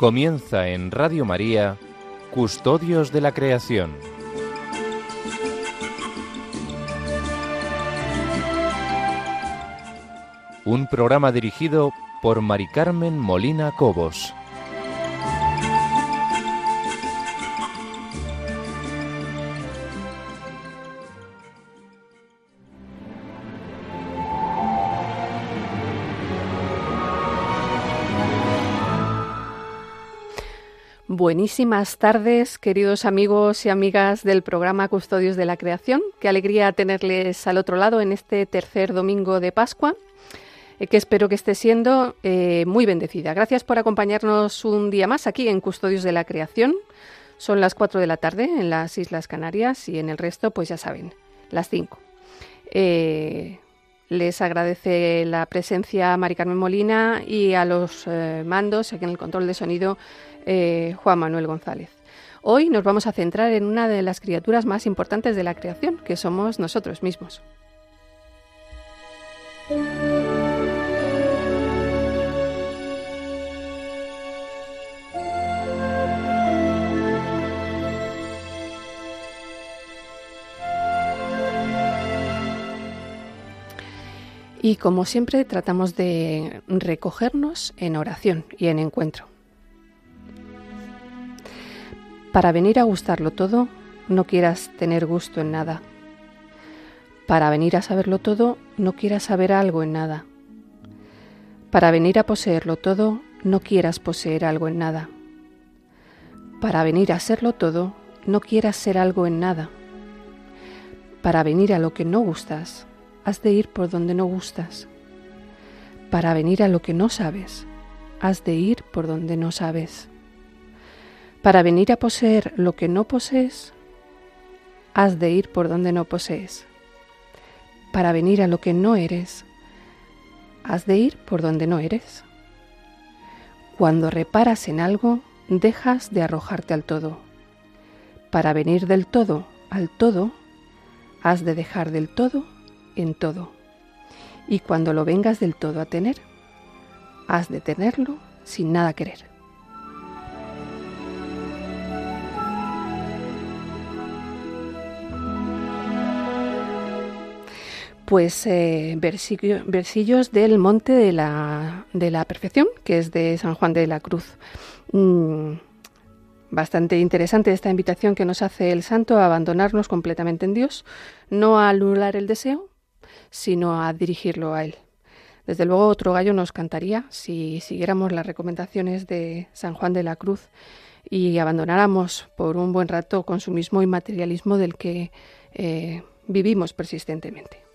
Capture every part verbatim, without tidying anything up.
Comienza en Radio María, Custodios de la Creación. Un programa dirigido por Mari Carmen Molina Cobos. Buenísimas tardes, queridos amigos y amigas del programa Custodios de la Creación. Qué alegría tenerles al otro lado en este tercer domingo de Pascua, eh, que espero que esté siendo eh, muy bendecida. Gracias por acompañarnos un día más aquí en Custodios de la Creación. Son las cuatro de la tarde en las Islas Canarias y en el resto, pues ya saben, las cinco. Eh, les agradece la presencia a Mari Carmen Molina y a los eh, mandos, aquí en el control de sonido, Eh, Juan Manuel González. Hoy nos vamos a centrar en una de las criaturas más importantes de la creación, que somos nosotros mismos. Y como siempre tratamos de recogernos en oración y en encuentro. Para venir a gustarlo todo, no quieras tener gusto en nada. Para venir a saberlo todo, no quieras saber algo en nada. Para venir a poseerlo todo, no quieras poseer algo en nada. Para venir a serlo todo, no quieras ser algo en nada. Para venir a lo que no gustas, has de ir por donde no gustas. Para venir a lo que no sabes, has de ir por donde no sabes. Para venir a poseer lo que no posees, has de ir por donde no posees. Para venir a lo que no eres, has de ir por donde no eres. Cuando reparas en algo, dejas de arrojarte al todo. Para venir del todo al todo, has de dejar del todo en todo. Y cuando lo vengas del todo a tener, has de tenerlo sin nada querer. Pues eh, versillo, versillos del Monte de la, de la Perfección, que es de San Juan de la Cruz. Mm, bastante interesante esta invitación que nos hace el santo a abandonarnos completamente en Dios, no a anular el deseo, sino a dirigirlo a Él. Desde luego otro gallo nos cantaría si siguiéramos las recomendaciones de San Juan de la Cruz y abandonáramos por un buen rato consumismo y materialismo del que eh, vivimos persistentemente.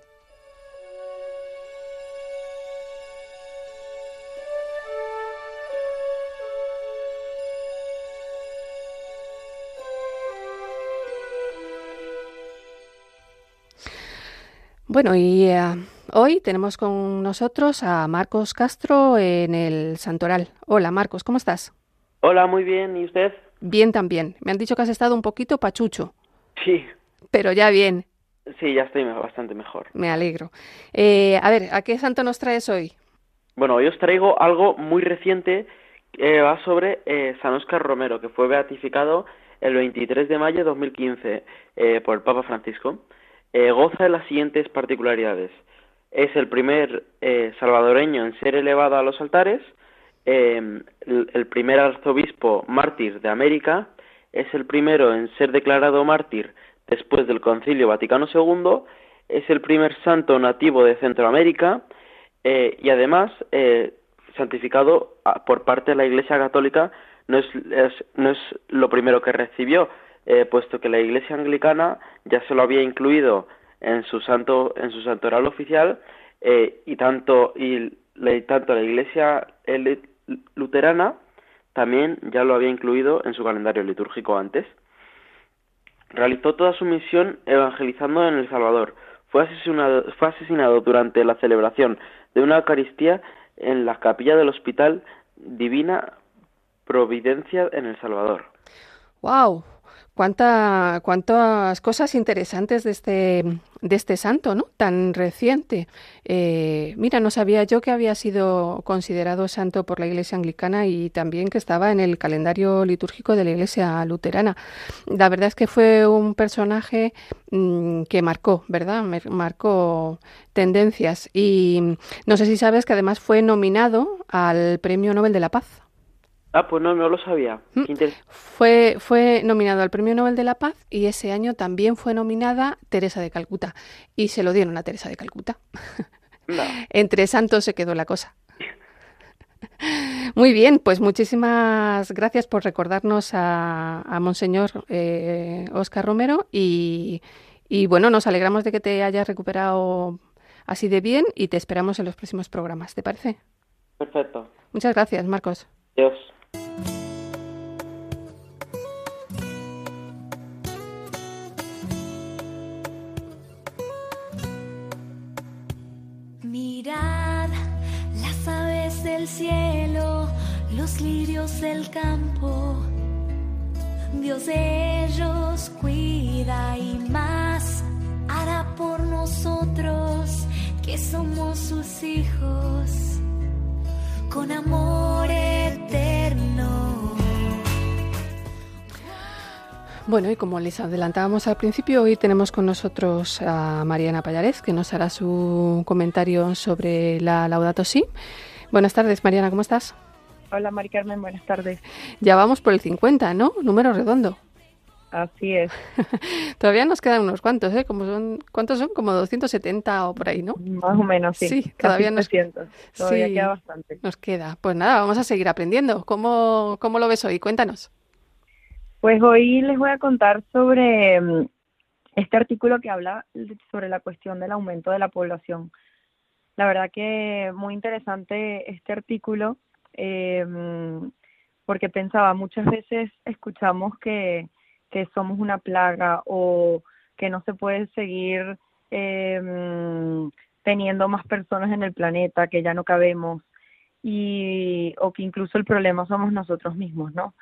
Bueno, y uh, hoy tenemos con nosotros a Marcos Castro en el Santoral. Hola, Marcos, ¿cómo estás? Hola, muy bien. ¿Y usted? Bien también. Me han dicho que has estado un poquito pachucho. Sí. Pero ya bien. Sí, ya estoy bastante mejor. Me alegro. Eh, a ver, ¿a qué santo nos traes hoy? Bueno, hoy os traigo algo muy reciente que va sobre eh, San Óscar Romero, que fue beatificado el veintitrés de mayo de dos mil quince eh, por el Papa Francisco. Eh, goza de las siguientes particularidades. Es el primer eh, salvadoreño en ser elevado a los altares, eh, el, el primer arzobispo mártir de América, es el primero en ser declarado mártir después del Concilio Vaticano segundo, es el primer santo nativo de Centroamérica eh, y además eh, santificado por parte de la Iglesia Católica. No es, es, no es lo primero que recibió, Eh, puesto que la Iglesia Anglicana ya se lo había incluido en su santo en su santoral oficial eh, y tanto y, y tanto la Iglesia luterana también ya lo había incluido en su calendario litúrgico antes. Realizó toda su misión evangelizando en El Salvador. Fue asesinado, fue asesinado durante la celebración de una Eucaristía en la capilla del Hospital Divina Providencia en El Salvador. ¡Wow! Cuánta, cuántas cosas interesantes de este, de este santo, ¿no? Tan reciente. Eh, mira, no sabía yo que había sido considerado santo por la Iglesia anglicana y también que estaba en el calendario litúrgico de la Iglesia luterana. La verdad es que fue un personaje mmm, que marcó, ¿verdad? Marcó tendencias. Y no sé si sabes que además fue nominado al Premio Nobel de la Paz. Ah, pues no, no lo sabía. Qué fue, fue nominado al Premio Nobel de la Paz y ese año también fue nominada Teresa de Calcuta. Y se lo dieron a Teresa de Calcuta. No. Entre santos se quedó la cosa. Muy bien, pues muchísimas gracias por recordarnos a, a Monseñor eh, Óscar Romero y, y bueno, nos alegramos de que te hayas recuperado así de bien y te esperamos en los próximos programas. ¿Te parece? Perfecto. Muchas gracias, Marcos. Adiós. Mirad las aves del cielo, los lirios del campo. Dios de ellos cuida y más hará por nosotros que somos sus hijos con amor eterno. Bueno, y como les adelantábamos al principio, hoy tenemos con nosotros a Mariana Pallarés, que nos hará su comentario sobre la Laudato Si. Buenas tardes, Mariana, ¿cómo estás? Hola, Mari Carmen, buenas tardes. Ya vamos por el cincuenta, ¿no? Número redondo. Así es. Todavía nos quedan unos cuantos, ¿eh? Como son, ¿cuántos son? Como doscientos setenta o por ahí, ¿no? Más o menos, sí. Sí, todavía nos, todavía sí, queda bastante. Nos queda. Pues nada, vamos a seguir aprendiendo. ¿Cómo, cómo lo ves hoy? Cuéntanos. Pues hoy les voy a contar sobre este artículo que habla sobre la cuestión del aumento de la población. La verdad que muy interesante este artículo, eh, porque pensaba, muchas veces escuchamos que, que somos una plaga o que no se puede seguir eh, teniendo más personas en el planeta, que ya no cabemos, y o que incluso el problema somos nosotros mismos, ¿no?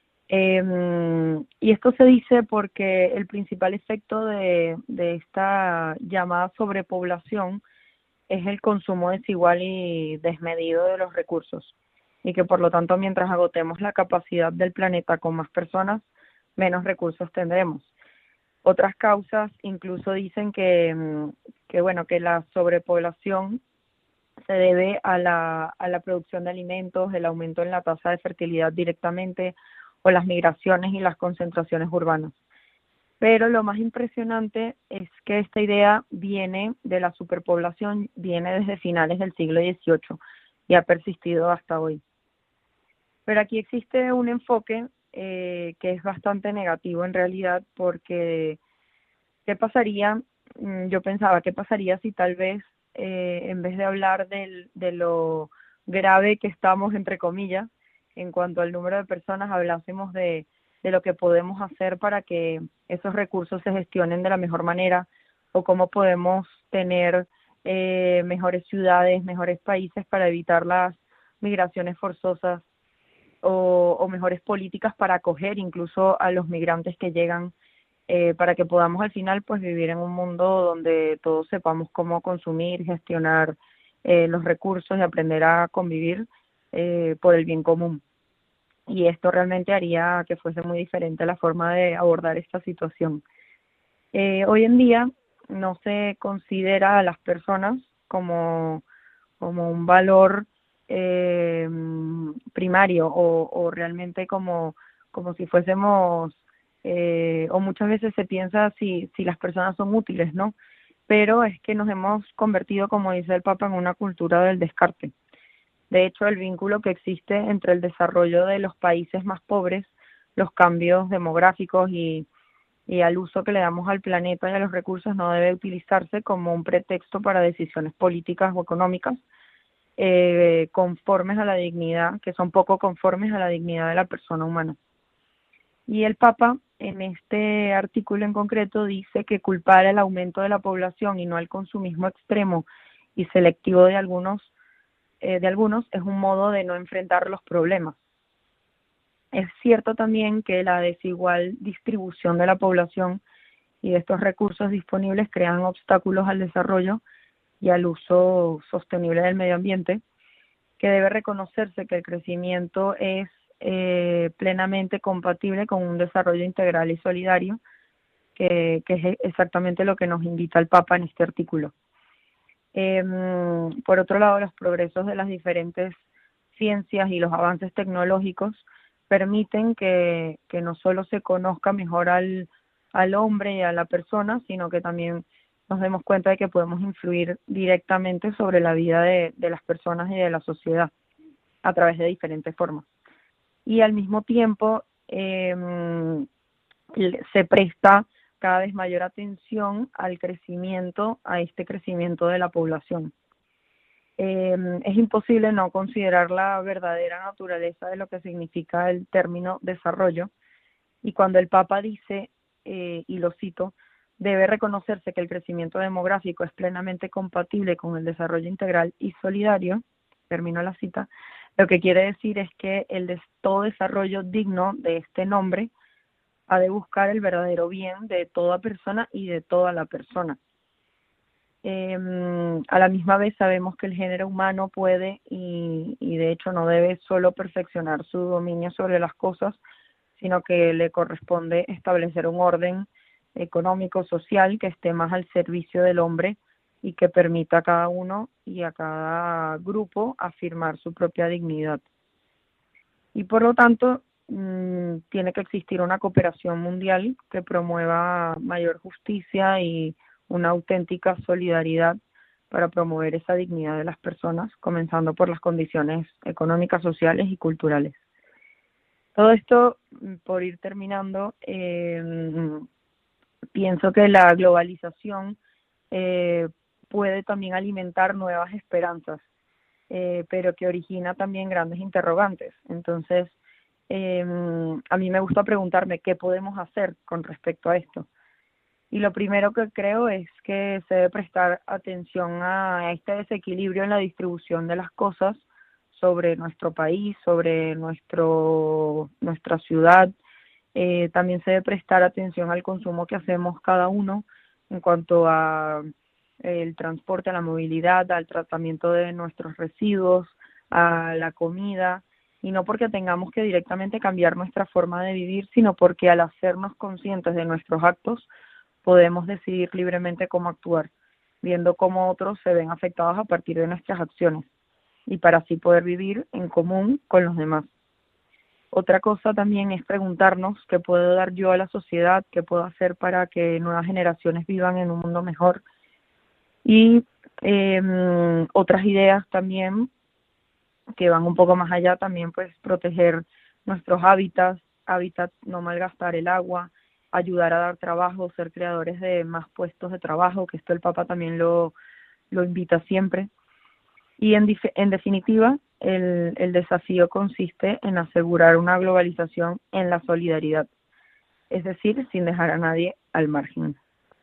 Eh, y esto se dice porque el principal efecto de, de esta llamada sobrepoblación es el consumo desigual y desmedido de los recursos, y que por lo tanto mientras agotemos la capacidad del planeta con más personas, menos recursos tendremos. Otras causas incluso dicen que, que bueno, que la sobrepoblación se debe a la, a la producción de alimentos, el aumento en la tasa de fertilidad directamente, o las migraciones y las concentraciones urbanas. Pero lo más impresionante es que esta idea viene de la superpoblación, viene desde finales del siglo dieciocho y ha persistido hasta hoy. Pero aquí existe un enfoque eh, que es bastante negativo en realidad, porque ¿qué pasaría? Yo pensaba, ¿qué pasaría si tal vez eh, en vez de hablar del, de lo grave que estamos, entre comillas, en cuanto al número de personas, hablásemos de, de lo que podemos hacer para que esos recursos se gestionen de la mejor manera, o cómo podemos tener eh, mejores ciudades, mejores países para evitar las migraciones forzosas, o, o mejores políticas para acoger incluso a los migrantes que llegan, eh, para que podamos al final pues vivir en un mundo donde todos sepamos cómo consumir, gestionar eh, los recursos y aprender a convivir eh, por el bien común. Y esto realmente haría que fuese muy diferente la forma de abordar esta situación. Eh, hoy en día no se considera a las personas como, como un valor eh, primario o, o realmente como, como si fuésemos, eh, o muchas veces se piensa si, si las personas son útiles, ¿no? Pero es que nos hemos convertido, como dice el Papa, en una cultura del descarte. De hecho, el vínculo que existe entre el desarrollo de los países más pobres, los cambios demográficos y, y al uso que le damos al planeta y a los recursos no debe utilizarse como un pretexto para decisiones políticas o económicas eh, conformes a la dignidad, que son poco conformes a la dignidad de la persona humana. Y el Papa, en este artículo en concreto, dice que culpar el aumento de la población y no el consumismo extremo y selectivo de algunos Eh, de algunos es un modo de no enfrentar los problemas. Es cierto también que la desigual distribución de la población y de estos recursos disponibles crean obstáculos al desarrollo y al uso sostenible del medio ambiente, que debe reconocerse que el crecimiento es eh, plenamente compatible con un desarrollo integral y solidario, que, que es exactamente lo que nos invita el Papa en este artículo. Eh, por otro lado, los progresos de las diferentes ciencias y los avances tecnológicos permiten que, que no solo se conozca mejor al, al hombre y a la persona, sino que también nos demos cuenta de que podemos influir directamente sobre la vida de, de las personas y de la sociedad a través de diferentes formas. Y al mismo tiempo eh, se presta cada vez mayor atención al crecimiento, a este crecimiento de la población. Eh, es imposible no considerar la verdadera naturaleza de lo que significa el término desarrollo, y cuando el Papa dice, eh, y lo cito, debe reconocerse que el crecimiento demográfico es plenamente compatible con el desarrollo integral y solidario, termino la cita, lo que quiere decir es que el de todo desarrollo digno de este nombre ha de buscar el verdadero bien de toda persona y de toda la persona. Eh, a la misma vez sabemos que el género humano puede y, y de hecho no debe solo perfeccionar su dominio sobre las cosas, sino que le corresponde establecer un orden económico, social, que esté más al servicio del hombre y que permita a cada uno y a cada grupo afirmar su propia dignidad. Y por lo tanto, mmm, tiene que existir una cooperación mundial que promueva mayor justicia y una auténtica solidaridad para promover esa dignidad de las personas, comenzando por las condiciones económicas, sociales y culturales. Todo esto, por ir terminando, eh, pienso que la globalización eh, puede también alimentar nuevas esperanzas, eh, pero que origina también grandes interrogantes. Entonces, eh, a mí me gusta preguntarme qué podemos hacer con respecto a esto. Y lo primero que creo es que se debe prestar atención a este desequilibrio en la distribución de las cosas sobre nuestro país, sobre nuestro nuestra ciudad. Eh, también se debe prestar atención al consumo que hacemos cada uno en cuanto a eh, el transporte, a la movilidad, al tratamiento de nuestros residuos, a la comida, y no porque tengamos que directamente cambiar nuestra forma de vivir, sino porque al hacernos conscientes de nuestros actos podemos decidir libremente cómo actuar, viendo cómo otros se ven afectados a partir de nuestras acciones, y para así poder vivir en común con los demás. Otra cosa también es preguntarnos qué puedo dar yo a la sociedad, qué puedo hacer para que nuevas generaciones vivan en un mundo mejor. Y eh, otras ideas también que van un poco más allá, también pues proteger nuestros hábitats, hábitats, no malgastar el agua, ayudar a dar trabajo, ser creadores de más puestos de trabajo, que esto el Papa también lo, lo invita siempre. Y en, dif- en definitiva, el, el desafío consiste en asegurar una globalización en la solidaridad, es decir, sin dejar a nadie al margen.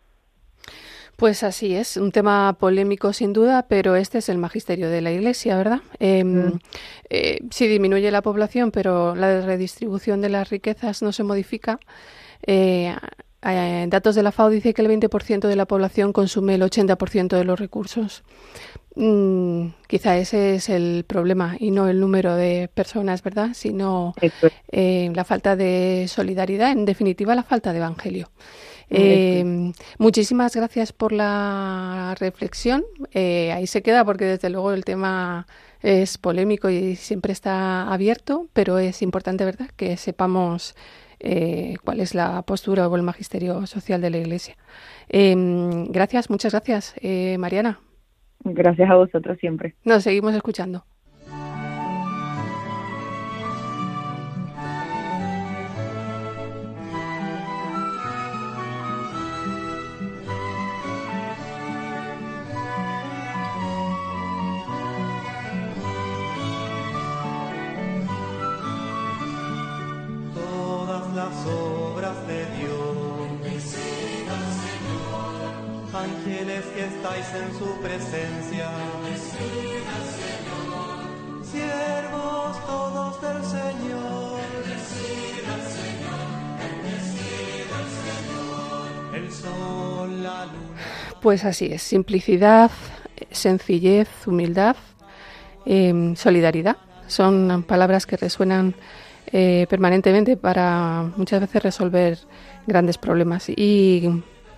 Pues así es, un tema polémico sin duda, pero este es el magisterio de la Iglesia, ¿verdad? Eh, mm. eh, sí disminuye la población, pero la redistribución de las riquezas no se modifica. Eh, eh, datos de la FAO dice que el veinte por ciento de la población consume el ochenta por ciento de los recursos. Mm, quizá ese es el problema y no el número de personas, ¿verdad? Sino eh, la falta de solidaridad, en definitiva la falta de evangelio. Eh, muchísimas gracias por la reflexión. Eh, ahí se queda porque desde luego el tema es polémico y siempre está abierto, pero es importante, ¿verdad?, que sepamos eh, cuál es la postura o el magisterio social de la Iglesia. Eh, gracias, muchas gracias, eh, Mariana. Gracias a vosotros siempre. Nos seguimos escuchando. Todas las obras de Dios, bendecida, Señor. Ángeles que estáis en su presencia, bendecida, Señor. Siervos todos del Señor, bendecida. Pues así es, simplicidad, sencillez, humildad, eh, solidaridad. Son palabras que resuenan eh, permanentemente para muchas veces resolver grandes problemas. Y,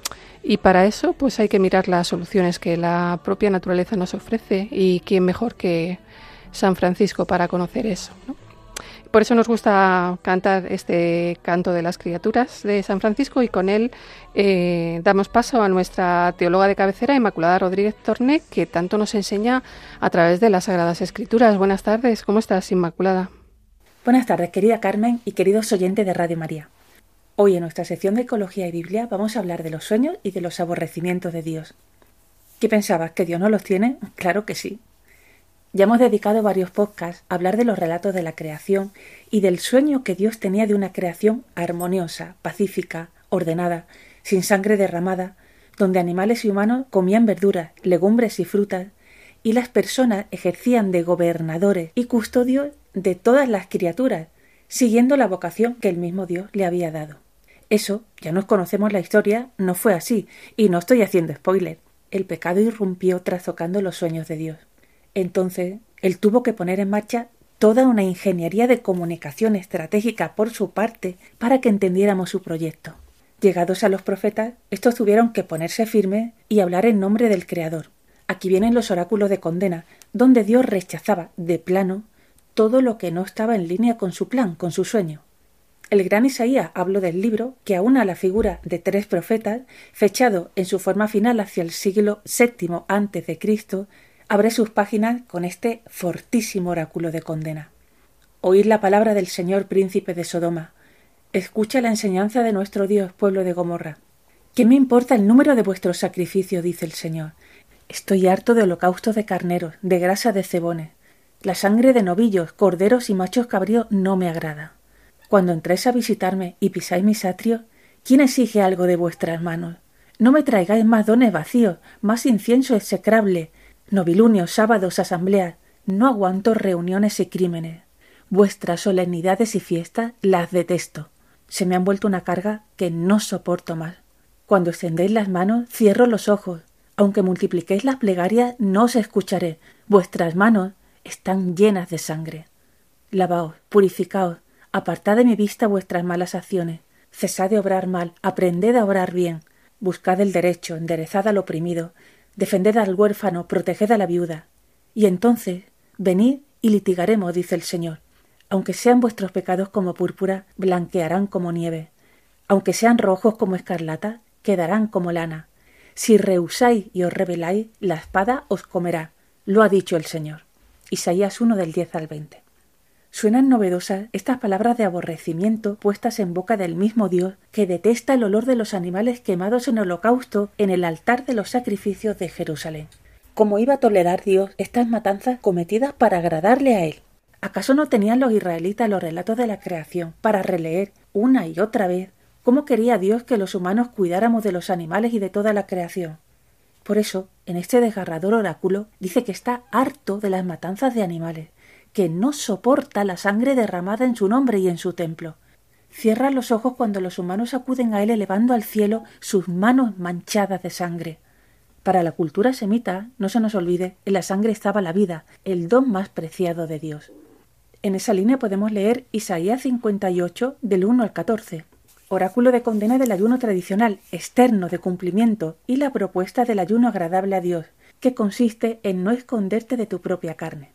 y para eso pues hay que mirar las soluciones que la propia naturaleza nos ofrece, y quién mejor que San Francisco para conocer eso, ¿no? Por eso nos gusta cantar este canto de las criaturas de San Francisco, y con él eh, damos paso a nuestra teóloga de cabecera, Inmaculada Rodríguez Torné, que tanto nos enseña a través de las Sagradas Escrituras. Buenas tardes, ¿cómo estás, Inmaculada? Buenas tardes, querida Carmen y queridos oyentes de Radio María. Hoy en nuestra sección de Ecología y Biblia vamos a hablar de los sueños y de los aborrecimientos de Dios. ¿Qué pensabas, que Dios no los tiene? Claro que sí. Ya hemos dedicado varios podcasts a hablar de los relatos de la creación y del sueño que Dios tenía de una creación armoniosa, pacífica, ordenada, sin sangre derramada, donde animales y humanos comían verduras, legumbres y frutas, y las personas ejercían de gobernadores y custodios de todas las criaturas, siguiendo la vocación que el mismo Dios le había dado. Eso, ya nos conocemos la historia, no fue así, y no estoy haciendo spoiler. El pecado irrumpió trastocando los sueños de Dios. Entonces, él tuvo que poner en marcha toda una ingeniería de comunicación estratégica por su parte para que entendiéramos su proyecto. Llegados a los profetas, estos tuvieron que ponerse firmes y hablar en nombre del Creador. Aquí vienen los oráculos de condena, donde Dios rechazaba de plano todo lo que no estaba en línea con su plan, con su sueño. El gran Isaías habló del libro que aúna la figura de tres profetas, fechado en su forma final hacia el siglo séptimo antes de Cristo, abre sus páginas con este fortísimo oráculo de condena. Oíd la palabra del Señor, príncipe de Sodoma. Escucha la enseñanza de nuestro Dios, pueblo de Gomorra. ¿Qué me importa el número de vuestros sacrificios?, dice el Señor. Estoy harto de holocaustos de carneros, de grasa de cebones. La sangre de novillos, corderos y machos cabríos no me agrada. Cuando entréis a visitarme y pisáis mis atrios, ¿quién exige algo de vuestras manos? No me traigáis más dones vacíos, más incienso execrable, novilunios, sábados, asambleas. No aguanto reuniones y crímenes. Vuestras solemnidades y fiestas las detesto. Se me han vuelto una carga que no soporto más. Cuando extendéis las manos, cierro los ojos. Aunque multipliquéis las plegarias, no os escucharé. Vuestras manos están llenas de sangre. Lavaos, purificaos, apartad de mi vista vuestras malas acciones. Cesad de obrar mal, aprended a obrar bien. Buscad el derecho, enderezad al oprimido. Defended al huérfano, proteged a la viuda. Y entonces, venid y litigaremos, dice el Señor. Aunque sean vuestros pecados como púrpura, blanquearán como nieve. Aunque sean rojos como escarlata, quedarán como lana. Si rehusáis y os rebeláis, la espada os comerá. Lo ha dicho el Señor. Isaías uno del diez al veinte. Suenan novedosas estas palabras de aborrecimiento puestas en boca del mismo Dios que detesta el olor de los animales quemados en holocausto en el altar de los sacrificios de Jerusalén. ¿Cómo iba a tolerar Dios estas matanzas cometidas para agradarle a Él? ¿Acaso no tenían los israelitas los relatos de la creación para releer una y otra vez cómo quería Dios que los humanos cuidáramos de los animales y de toda la creación? Por eso, en este desgarrador oráculo dice que está harto de las matanzas de animales, que no soporta la sangre derramada en su nombre y en su templo. Cierra los ojos cuando los humanos acuden a él elevando al cielo sus manos manchadas de sangre. Para la cultura semita, no se nos olvide, en la sangre estaba la vida, el don más preciado de Dios. En esa línea podemos leer Isaías cincuenta y ocho, del uno al catorce, oráculo de condena del ayuno tradicional, externo de cumplimiento, y la propuesta del ayuno agradable a Dios, que consiste en no esconderte de tu propia carne.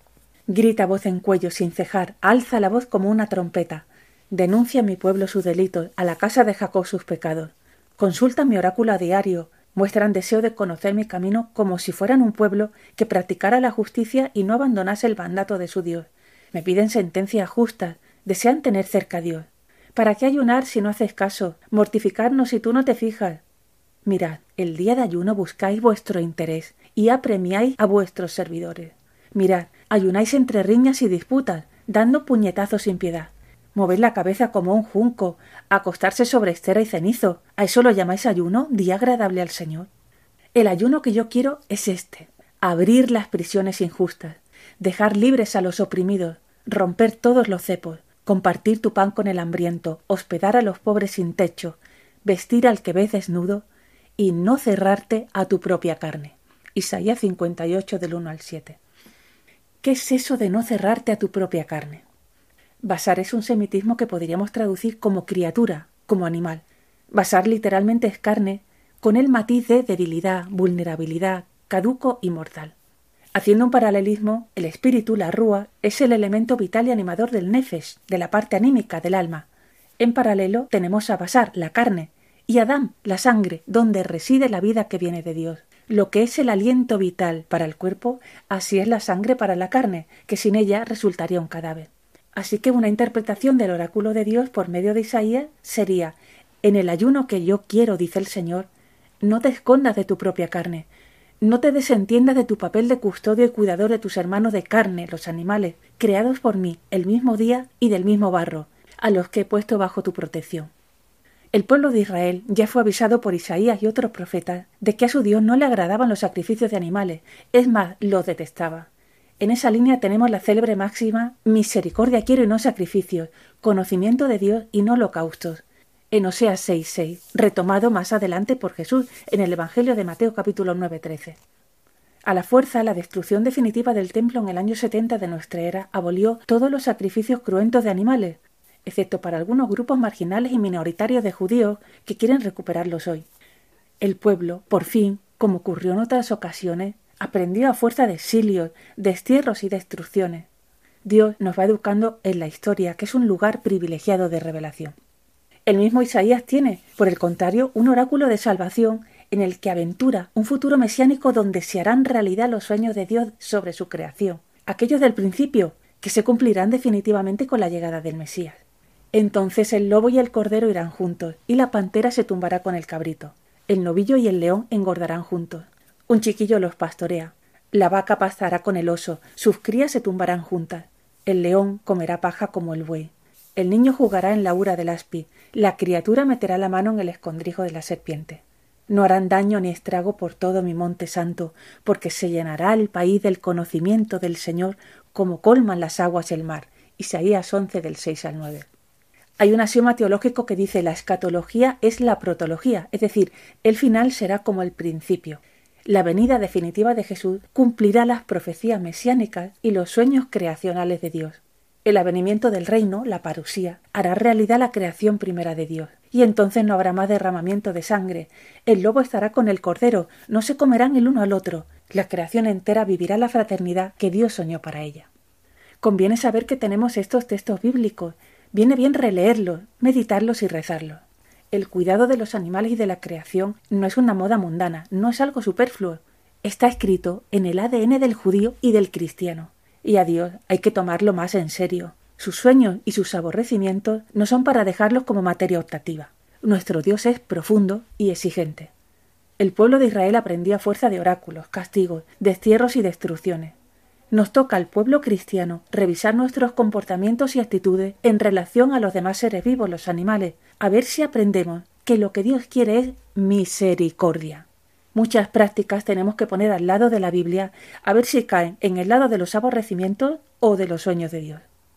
Grita voz en cuello sin cejar, alza la voz como una trompeta. Denuncia a mi pueblo sus delitos, a la casa de Jacob sus pecados. Consulta mi oráculo a diario, muestran deseo de conocer mi camino como si fueran un pueblo que practicara la justicia y no abandonase el mandato de su Dios. Me piden sentencias justas, desean tener cerca a Dios. ¿Para qué ayunar si no haces caso? Mortificarnos si tú no te fijas. Mirad, el día de ayuno buscáis vuestro interés y apremiáis a vuestros servidores. Mirad, ayunáis entre riñas y disputas, dando puñetazos sin piedad. Movéis la cabeza como un junco, acostarse sobre estera y cenizo. ¿A eso lo llamáis ayuno, día agradable al Señor? El ayuno que yo quiero es este: abrir las prisiones injustas, dejar libres a los oprimidos, romper todos los cepos, compartir tu pan con el hambriento, hospedar a los pobres sin techo, vestir al que ves desnudo y no cerrarte a tu propia carne. Isaías cincuenta y ocho del uno al siete. ¿Qué es eso de no cerrarte a tu propia carne? Basar es un semitismo que podríamos traducir como criatura, como animal. Basar literalmente es carne, con el matiz de debilidad, vulnerabilidad, caduco y mortal. Haciendo un paralelismo, el espíritu, la rúa, es el elemento vital y animador del nefesh, de la parte anímica del alma. En paralelo tenemos a Basar, la carne, y Adam, la sangre, donde reside la vida que viene de Dios. Lo que es el aliento vital para el cuerpo, así es la sangre para la carne, que sin ella resultaría un cadáver. Así que una interpretación del oráculo de Dios por medio de Isaías sería: en el ayuno que yo quiero, dice el Señor, no te escondas de tu propia carne, no te desentiendas de tu papel de custodio y cuidador de tus hermanos de carne, los animales, creados por mí, el mismo día y del mismo barro, a los que he puesto bajo tu protección. El pueblo de Israel ya fue avisado por Isaías y otros profetas de que a su Dios no le agradaban los sacrificios de animales, es más, los detestaba. En esa línea tenemos la célebre máxima: misericordia quiero y no sacrificios, conocimiento de Dios y no holocaustos, en Oseas seis seis, retomado más adelante por Jesús en el Evangelio de Mateo capítulo nueve trece. A la fuerza, la destrucción definitiva del templo en el año setenta de nuestra era abolió todos los sacrificios cruentos de animales, excepto para algunos grupos marginales y minoritarios de judíos que quieren recuperarlos hoy. El pueblo, por fin, como ocurrió en otras ocasiones, aprendió a fuerza de exilios, destierros y destrucciones. Dios nos va educando en la historia, que es un lugar privilegiado de revelación. El mismo Isaías tiene, por el contrario, un oráculo de salvación en el que aventura un futuro mesiánico donde se harán realidad los sueños de Dios sobre su creación, aquellos del principio, que se cumplirán definitivamente con la llegada del Mesías. Entonces el lobo y el cordero irán juntos, y la pantera se tumbará con el cabrito. El novillo y el león engordarán juntos. Un chiquillo los pastorea. La vaca pastará con el oso, sus crías se tumbarán juntas. El león comerá paja como el buey. El niño jugará en la ura del aspi, la criatura meterá la mano en el escondrijo de la serpiente. No harán daño ni estrago por todo mi monte santo, porque se llenará el país del conocimiento del Señor como colman las aguas el mar. Isaías once del seis al nueve. Hay un axioma teológico que dice: la escatología es la protología, es decir, el final será como el principio. La venida definitiva de Jesús cumplirá las profecías mesiánicas y los sueños creacionales de Dios. El avenimiento del reino, la parusía, hará realidad la creación primera de Dios, y entonces no habrá más derramamiento de sangre. El lobo estará con el cordero, no se comerán el uno al otro. La creación entera vivirá la fraternidad que Dios soñó para ella. Conviene saber que tenemos estos textos bíblicos. Viene bien releerlos, meditarlos y rezarlos. El cuidado de los animales y de la creación no es una moda mundana, no es algo superfluo. Está escrito en el A D N del judío y del cristiano. Y a Dios hay que tomarlo más en serio. Sus sueños y sus aborrecimientos no son para dejarlos como materia optativa. Nuestro Dios es profundo y exigente. El pueblo de Israel aprendió a fuerza de oráculos, castigos, destierros y destrucciones. Nos toca al pueblo cristiano revisar nuestros comportamientos y actitudes en relación a los demás seres vivos, los animales, a ver si aprendemos que lo que Dios quiere es misericordia. Muchas prácticas tenemos que poner al lado de la Biblia a ver si caen en el lado de los aborrecimientos o de los sueños de Dios.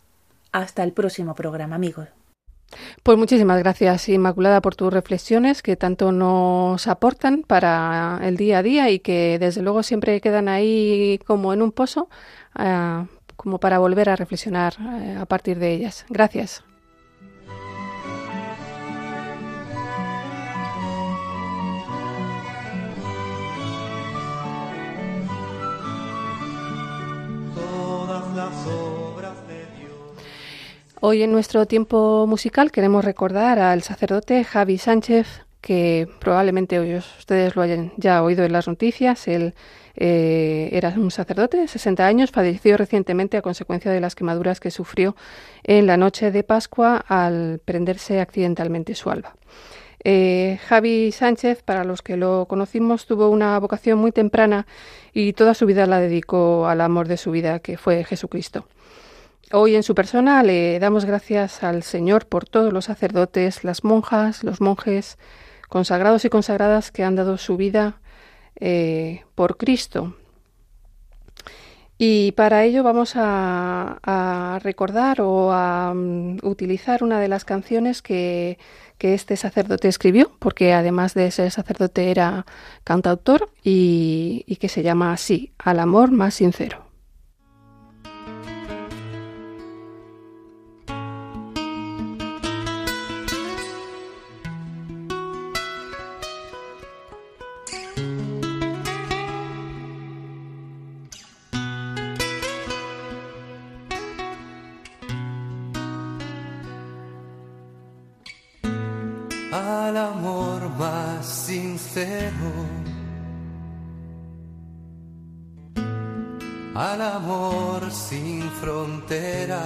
Hasta el próximo programa, amigos. Pues muchísimas gracias, Inmaculada, por tus reflexiones que tanto nos aportan para el día a día y que desde luego siempre quedan ahí como en un pozo, uh, como para volver a reflexionar uh, a partir de ellas. Gracias. Hoy en nuestro tiempo musical queremos recordar al sacerdote Javi Sánchez, que probablemente ustedes lo hayan ya oído en las noticias. Él eh, era un sacerdote de sesenta años, falleció recientemente a consecuencia de las quemaduras que sufrió en la noche de Pascua al prenderse accidentalmente su alba. Eh, Javi Sánchez, para los que lo conocimos, tuvo una vocación muy temprana y toda su vida la dedicó al amor de su vida, que fue Jesucristo. Hoy en su persona le damos gracias al Señor por todos los sacerdotes, las monjas, los monjes, consagrados y consagradas que han dado su vida eh, por Cristo. Y para ello vamos a, a recordar o a um, utilizar una de las canciones que, que este sacerdote escribió, porque además de ser sacerdote era cantautor, y, y que se llama así, Al amor más sincero. Al amor más sincero, al amor sin fronteras,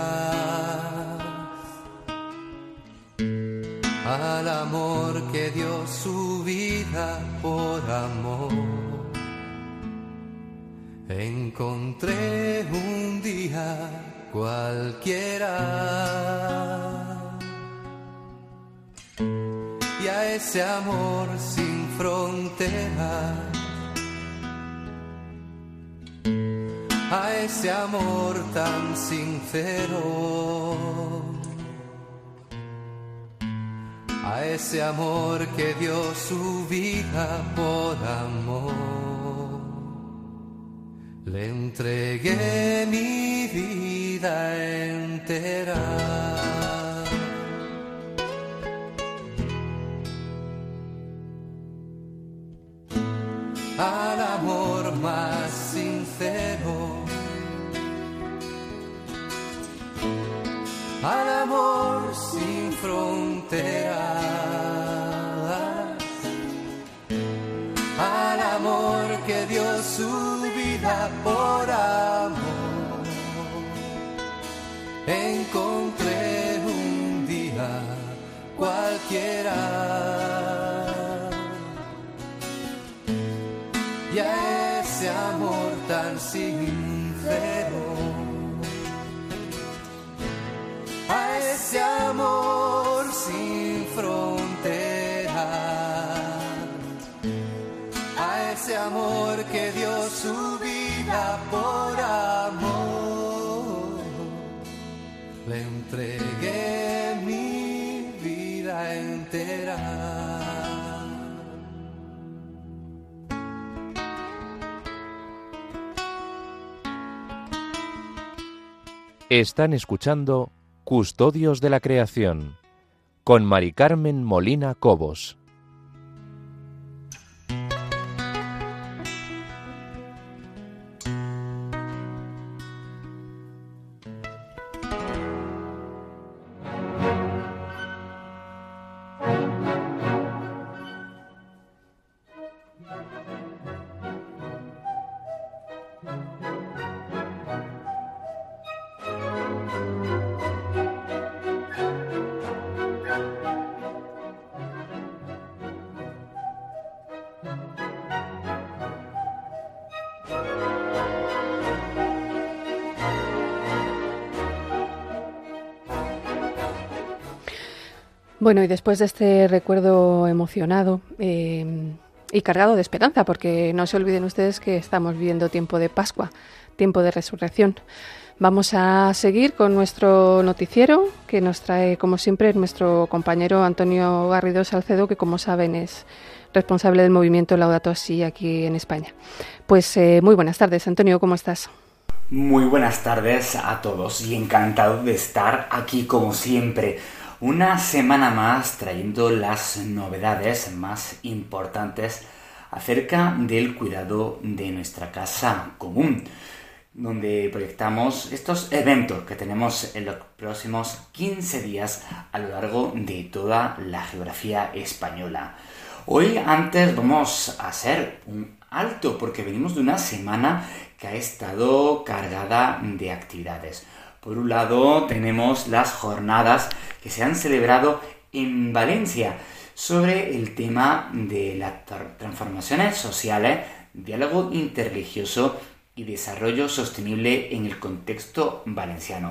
al amor que dio su vida por amor. Encontré un día cualquiera. Y a ese amor sin frontera, a ese amor tan sincero, a ese amor que dio su vida por amor, le entregué mi vida entera. Al amor más sincero, al amor sin fronteras, al amor que dio su vida por amor. Encontré un día cualquiera. Y a ese amor tan sincero, a ese amor sin fronteras, a ese amor que dio su vida por amor, le entregué mi vida entera. Están escuchando Custodios de la Creación con Mari Carmen Molina Cobos. Bueno, y después de este recuerdo emocionado eh, y cargado de esperanza, porque no se olviden ustedes que estamos viviendo tiempo de Pascua, tiempo de resurrección, vamos a seguir con nuestro noticiero que nos trae, como siempre, nuestro compañero Antonio Garrido Salcedo, que, como saben, es responsable del movimiento Laudato Si aquí en España. Pues eh, muy buenas tardes, Antonio, ¿cómo estás? Muy buenas tardes a todos y encantado de estar aquí como siempre. Una semana más trayendo las novedades más importantes acerca del cuidado de nuestra casa común, donde proyectamos estos eventos que tenemos en los próximos quince días a lo largo de toda la geografía española. Hoy antes vamos a hacer un alto porque venimos de una semana que ha estado cargada de actividades. Por un lado tenemos las jornadas que se han celebrado en Valencia sobre el tema de las transformaciones sociales, diálogo interreligioso y desarrollo sostenible en el contexto valenciano.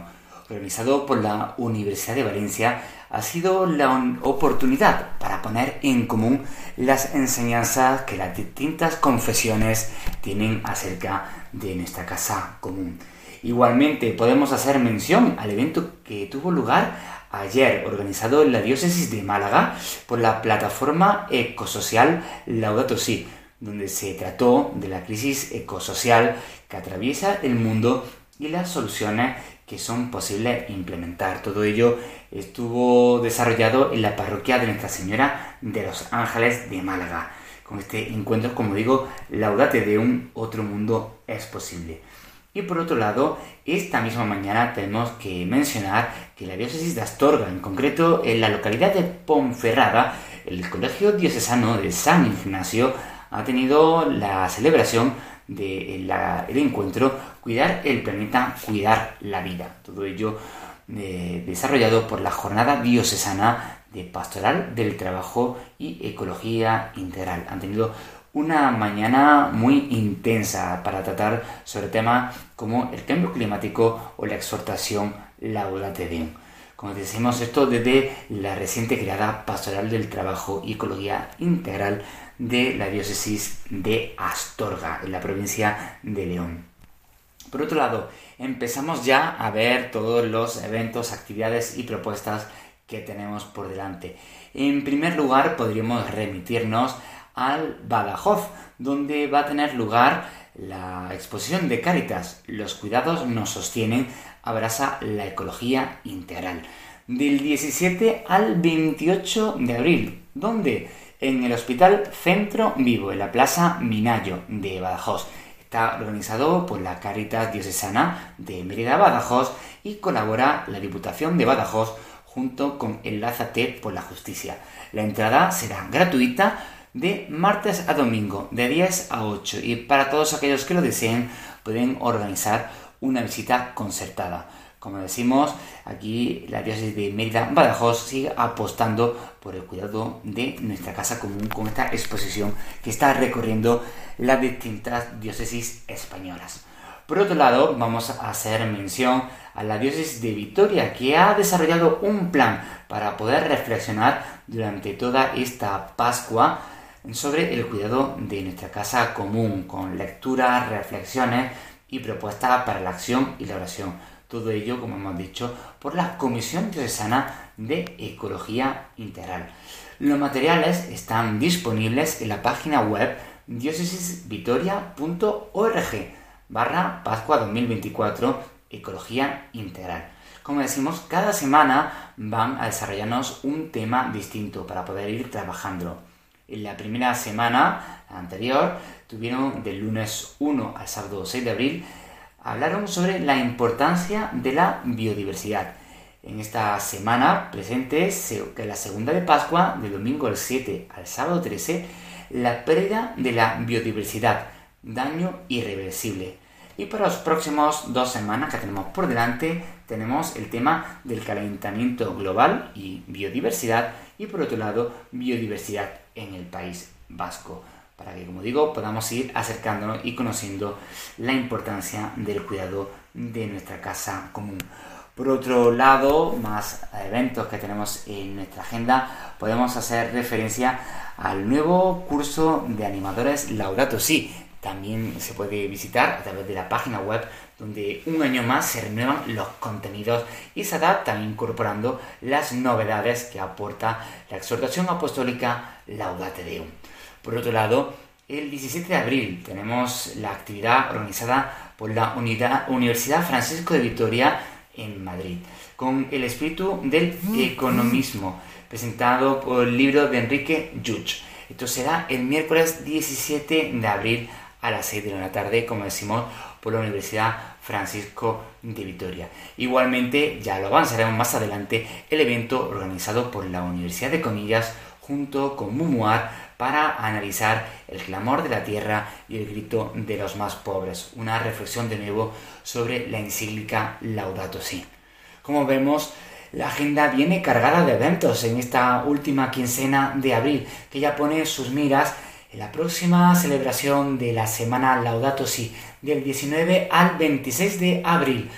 organizado por la Universidad de Valencia, ha sido la oportunidad para poner en común las enseñanzas que las distintas confesiones tienen acerca de nuestra casa común. Igualmente podemos hacer mención al evento que tuvo lugar ayer, organizado en la diócesis de Málaga por la plataforma ecosocial Laudato Si, donde se trató de la crisis ecosocial que atraviesa el mundo y las soluciones que son posibles implementar. Todo ello estuvo desarrollado en la parroquia de Nuestra Señora de los Ángeles de Málaga. Con este encuentro, como digo, Laudate Deum, otro mundo es posible. Y por otro lado, esta misma mañana tenemos que mencionar que la diócesis de Astorga, en concreto en la localidad de Ponferrada, el Colegio Diocesano de San Ignacio ha tenido la celebración del de encuentro Cuidar el planeta, cuidar la vida. Todo ello eh, desarrollado por la Jornada Diocesana de Pastoral del Trabajo y Ecología Integral. Han tenido una mañana muy intensa para tratar sobre temas como el cambio climático o la exhortación Laudate Deum. Como decimos, esto desde la reciente creada Pastoral del Trabajo y Ecología Integral de la diócesis de Astorga, en la provincia de León. Por otro lado, empezamos ya a ver todos los eventos, actividades y propuestas que tenemos por delante. En primer lugar, podríamos remitirnos al Badajoz, donde va a tener lugar la exposición de Cáritas, Los cuidados nos sostienen, abraza la ecología integral, del diecisiete al veintiocho de abril, donde en el Hospital Centro Vivo, en la Plaza Minayo de Badajoz. Está organizado por la Cáritas Diocesana de Mérida Badajoz y colabora la Diputación de Badajoz junto con Enlázate por la Justicia. La entrada será gratuita de martes a domingo, de diez a ocho, y para todos aquellos que lo deseen pueden organizar una visita concertada. Como decimos, aquí la diócesis de Mérida Badajoz sigue apostando por el cuidado de nuestra casa común con esta exposición que está recorriendo las distintas diócesis españolas. Por otro lado, vamos a hacer mención a la diócesis de Vitoria, que ha desarrollado un plan para poder reflexionar durante toda esta Pascua sobre el cuidado de nuestra casa común, con lecturas, reflexiones y propuestas para la acción y la oración. Todo ello, como hemos dicho, por la Comisión Diocesana de Ecología Integral. Los materiales están disponibles en la página web diócesisvitoria punto org barra Pascua dos mil veinticuatro Ecología Integral. Como decimos, cada semana van a desarrollarnos un tema distinto para poder ir trabajando. En la primera semana anterior, tuvieron del lunes uno al sábado seis de abril, hablaron sobre la importancia de la biodiversidad. En esta semana presente, que la segunda de Pascua, del domingo el siete al sábado trece, la pérdida de la biodiversidad, daño irreversible. Y para los próximos dos semanas que tenemos por delante, tenemos el tema del calentamiento global y biodiversidad, y por otro lado, biodiversidad en el País Vasco, para que, como digo, podamos ir acercándonos y conociendo la importancia del cuidado de nuestra casa común. Por otro lado, más eventos que tenemos en nuestra agenda, podemos hacer referencia al nuevo curso de animadores Laudato Si. También se puede visitar a través de la página web, donde un año más se renuevan los contenidos y se adaptan incorporando las novedades que aporta la exhortación apostólica Laudate Deum. Por otro lado, el diecisiete de abril tenemos la actividad organizada por la Unidad, Universidad Francisco de Vitoria en Madrid, con el espíritu del economismo, presentado por el libro de Enrique Lluch. Esto será el miércoles diecisiete de abril a las seis de la tarde, como decimos, por la Universidad Francisco de Vitoria. Igualmente, ya lo avanzaremos más adelante, el evento organizado por la Universidad de Comillas junto con Mumuar para analizar el clamor de la tierra y el grito de los más pobres. Una reflexión de nuevo sobre la encíclica Laudato Si. Como vemos, la agenda viene cargada de eventos en esta última quincena de abril, que ya pone sus miras en la próxima celebración de la semana Laudato Si, del diecinueve al veintiséis de abril.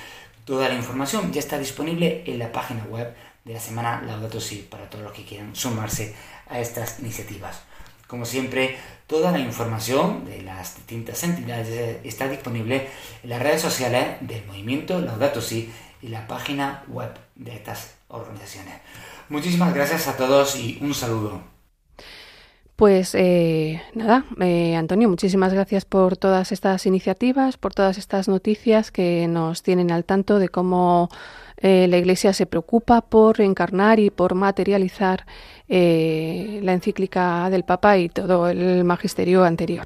Toda la información ya está disponible en la página web de la semana Laudato Si para todos los que quieran sumarse a estas iniciativas. Como siempre, toda la información de las distintas entidades está disponible en las redes sociales del movimiento Laudato Si y la página web de estas organizaciones. Muchísimas gracias a todos y un saludo. Pues eh, nada, eh, Antonio, muchísimas gracias por todas estas iniciativas, por todas estas noticias que nos tienen al tanto de cómo eh, la Iglesia se preocupa por encarnar y por materializar eh, la encíclica del Papa y todo el magisterio anterior.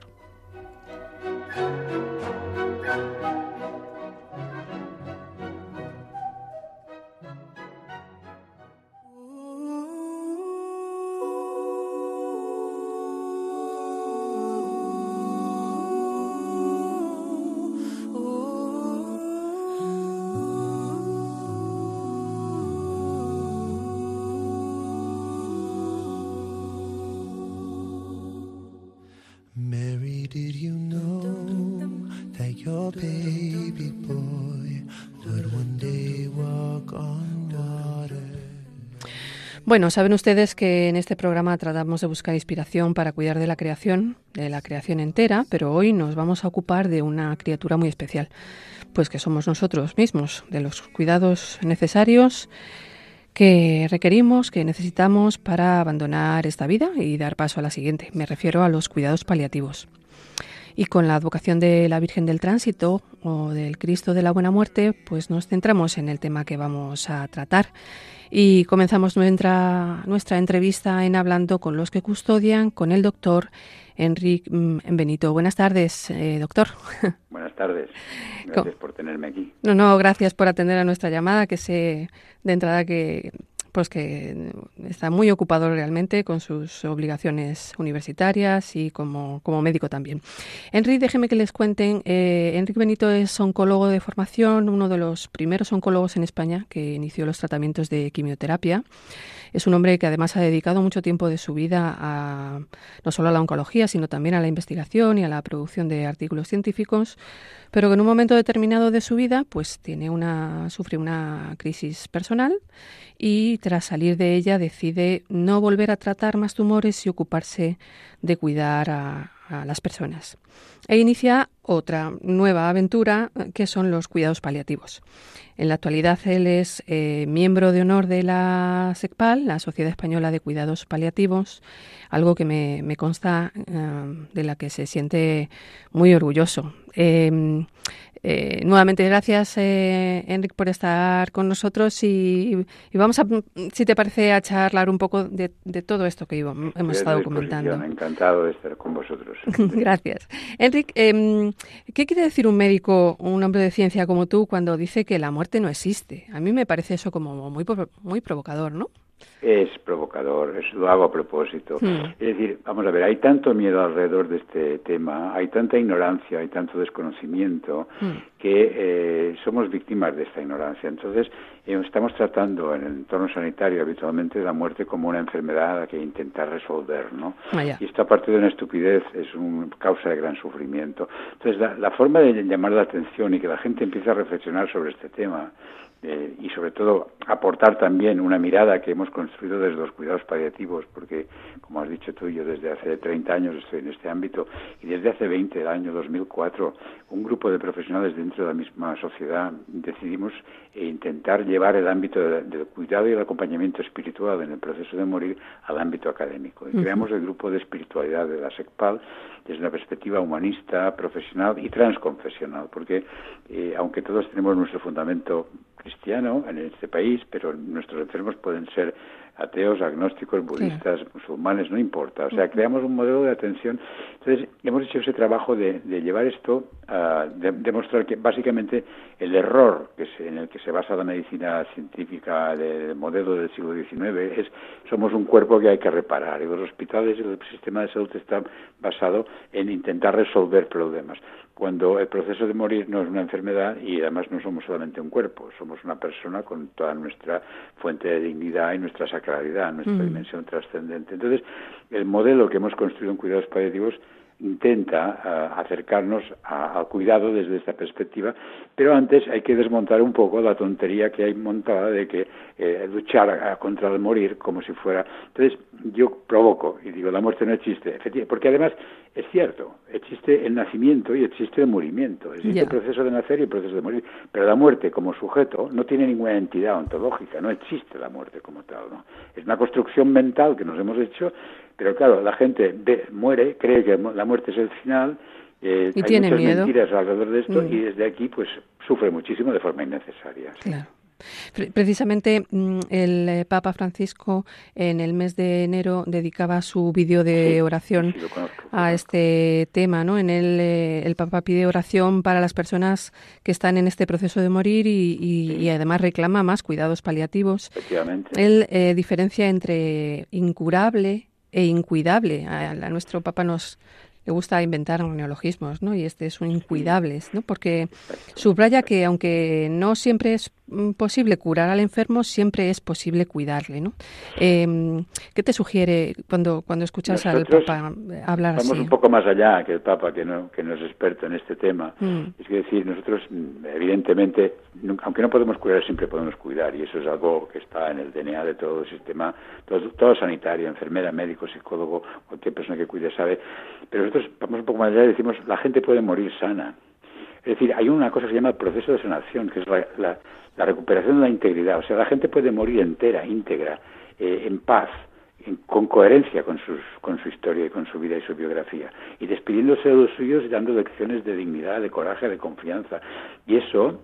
Mary, did you know that your baby boy would one day walk on water? Bueno, saben ustedes que en este programa tratamos de buscar inspiración para cuidar de la creación, de la creación entera, pero hoy nos vamos a ocupar de una criatura muy especial, pues que somos nosotros mismos, de los cuidados necesarios que requerimos, que necesitamos para abandonar esta vida y dar paso a la siguiente. Me refiero a los cuidados paliativos. Y con la advocación de la Virgen del Tránsito o del Cristo de la Buena Muerte, pues nos centramos en el tema que vamos a tratar. Y comenzamos nuestra, nuestra entrevista en Hablando con los que custodian, con el doctor Enric Benito. Buenas tardes, eh, doctor. Buenas tardes. Gracias por tenerme aquí. No, no, gracias por atender a nuestra llamada, que sé de entrada que pues que está muy ocupado realmente con sus obligaciones universitarias y como, como médico también. Enric, déjeme que les cuenten, eh, Enric Benito es oncólogo de formación, uno de los primeros oncólogos en España que inició los tratamientos de quimioterapia. Es un hombre que además ha dedicado mucho tiempo de su vida a no solo a la oncología, sino también a la investigación y a la producción de artículos científicos, pero que en un momento determinado de su vida pues tiene una sufre una crisis personal y tras salir de ella decide no volver a tratar más tumores y ocuparse de cuidar a, a las personas. E inicia otra nueva aventura que son los cuidados paliativos. En la actualidad él es eh, miembro de honor de la SECPAL, la Sociedad Española de Cuidados Paliativos, algo que me, me consta eh, de la que se siente muy orgulloso. Eh, eh, nuevamente gracias, eh, Enric, por estar con nosotros y, y vamos a, si te parece, a charlar un poco de, de todo esto que hemos Estoy estado comentando. Encantado de estar con vosotros. Gracias. Enric, eh, ¿qué quiere decir un médico, un hombre de ciencia como tú, cuando dice que la muerte no existe? A mí me parece eso como muy, muy provocador, ¿no? Es provocador, es, lo hago a propósito. Hmm. Es decir, vamos a ver, hay tanto miedo alrededor de este tema, hay tanta ignorancia, hay tanto desconocimiento, hmm. que eh, somos víctimas de esta ignorancia. Entonces, eh, estamos tratando en el entorno sanitario habitualmente la muerte como una enfermedad a la que intentar resolver, ¿no? Ah, y esto, aparte de una estupidez, es una causa de gran sufrimiento. Entonces, la, la forma de llamar la atención y que la gente empiece a reflexionar sobre este tema, Eh, y sobre todo aportar también una mirada que hemos construido desde los cuidados paliativos, porque como has dicho tú, yo desde hace treinta años estoy en este ámbito y desde hace veinte, el año dos mil cuatro, un grupo de profesionales dentro de la misma sociedad decidimos eh, intentar llevar el ámbito de, del cuidado y el acompañamiento espiritual en el proceso de morir al ámbito académico. Y uh-huh. creamos el grupo de espiritualidad de la SECPAL desde una perspectiva humanista, profesional y transconfesional, porque eh, aunque todos tenemos nuestro fundamento cristiano en este país, pero nuestros enfermos pueden ser ateos, agnósticos, budistas, sí. musulmanes, no importa. O sea, creamos un modelo de atención. Entonces, hemos hecho ese trabajo de, de llevar esto a de, demostrar que básicamente el error que se, en el que se basa la medicina científica del modelo del siglo diecinueve es somos un cuerpo que hay que reparar y los hospitales y el sistema de salud está basado en intentar resolver problemas, cuando el proceso de morir no es una enfermedad y además no somos solamente un cuerpo, somos una persona con toda nuestra fuente de dignidad y nuestra sacralidad, nuestra mm. dimensión trascendente. Entonces, el modelo que hemos construido en cuidados paliativos intenta uh, acercarnos a, al cuidado desde esta perspectiva, pero antes hay que desmontar un poco la tontería que hay montada de que eh, luchar a, contra el morir como si fuera... Entonces yo provoco y digo, la muerte no existe, porque además es cierto, existe el nacimiento y existe el murimiento, existe yeah. el proceso de nacer y el proceso de morir, pero la muerte como sujeto no tiene ninguna entidad ontológica, no existe la muerte como tal, ¿no? Es una construcción mental que nos hemos hecho, pero claro, la gente ve, muere, cree que la muerte es el final, eh, y hay tiene muchas miedo. mentiras alrededor de esto mm. y desde aquí pues sufre muchísimo de forma innecesaria. ¿sí? Claro. Precisamente el Papa Francisco en el mes de enero dedicaba su vídeo de sí, oración sí, lo conozco, a este tema, ¿no? En él el Papa pide oración para las personas que están en este proceso de morir y, y, sí. y además reclama más cuidados paliativos. Efectivamente. Él eh, diferencia entre incurable e incuidable. A, a nuestro Papa nos le gusta inventar neologismos, ¿no? Y este es un incuidables, ¿no? Porque subraya que aunque no siempre es posible curar al enfermo, siempre es posible cuidarle, ¿no? Eh, ¿Qué te sugiere cuando cuando escuchas Nosotros al Papa hablar vamos así? un poco más allá que el Papa, que no que no es experto en este tema. Mm. Es decir, nosotros evidentemente, aunque no podemos curar, siempre podemos cuidar, y eso es algo que está en el D N A de todo el sistema, todo, todo sanitario, enfermera, médico, psicólogo, cualquier persona que cuide sabe. Pero nosotros vamos un poco más allá y decimos, la gente puede morir sana. Es decir, hay una cosa que se llama el proceso de sanación, que es la, la, la recuperación de la integridad. O sea, la gente puede morir entera, íntegra, eh, en paz, en, con coherencia con, sus, con su historia y con su vida y su biografía, y despidiéndose de los suyos y dando lecciones de dignidad, de coraje, de confianza. Y eso,